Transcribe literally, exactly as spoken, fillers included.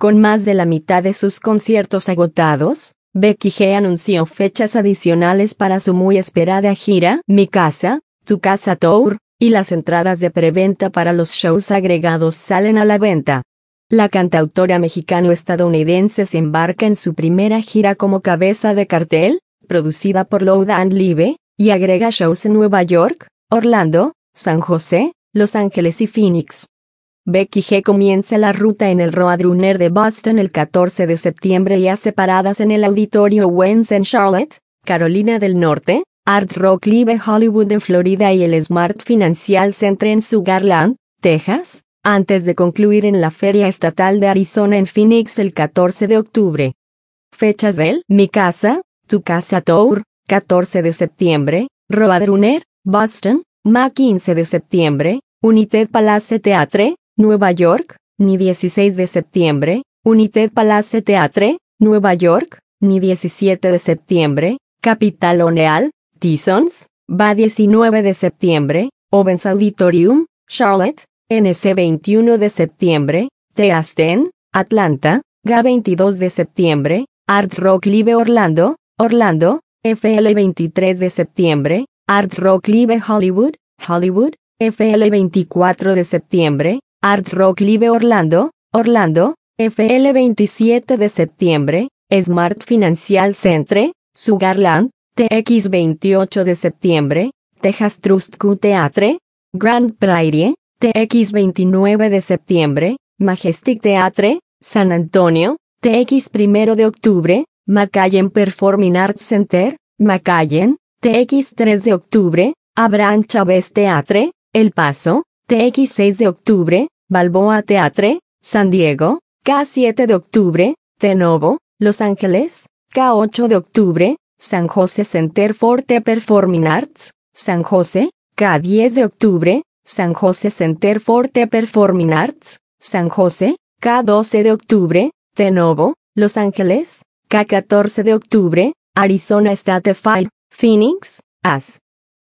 Con más de la mitad de sus conciertos agotados, Becky G anunció fechas adicionales para su muy esperada gira Mi Casa, Tu Casa Tour, y las entradas de preventa para los shows agregados salen a la venta. La cantautora mexicano-estadounidense se embarca en su primera gira como cabeza de cartel, producida por Loud and Live, y agrega shows en Nueva York, Orlando, San José, Los Ángeles y Phoenix. Becky G comienza la ruta en el Roadrunner de Boston el catorce de septiembre y hace paradas en el Auditorio Wentz en Charlotte, Carolina del Norte, Hard Rock Live Hollywood en Florida y el Smart Financial Center en Sugar Land, Texas, antes de concluir en la Feria Estatal de Arizona en Phoenix el catorce de octubre. Fechas del Mi Casa, Tu Casa Tour, catorce de septiembre, Roadrunner, Boston, M A quince de septiembre, United Palace Theatre, Nueva York, Ni dieciséis de septiembre, United Palace Theatre, Nueva York, Ni diecisiete de septiembre, Capital O'Neal, Tysons, Va diecinueve de septiembre, Owens Auditorium, Charlotte, N C veintiuno de septiembre, The Aston, Atlanta, G A veintidós de septiembre, Hard Rock Live Orlando, Orlando, F L veintitrés de septiembre, Hard Rock Live Hollywood, Hollywood, F L veinticuatro de septiembre, Hard Rock Live Orlando, Orlando, F L veintisiete de septiembre, Smart Financial Centre, Sugar Land, T X veintiocho de septiembre, Texas Trust Q Theatre, Grand Prairie, T X veintinueve de septiembre, Majestic Theatre, San Antonio, T X primero de octubre, McAllen Performing Arts Center, McAllen, T X tres de octubre, Abraham Chávez Theatre, El Paso, T X seis de octubre, Balboa Theatre, San Diego, K siete de octubre, The Novo, Los Ángeles, K ocho de octubre, San Jose Center for the Performing Arts, San Jose, K diez de octubre, San Jose Center for the Performing Arts, San Jose, K doce de octubre, The Novo, Los Ángeles, K catorce de octubre, Arizona State Fair, Phoenix, A S.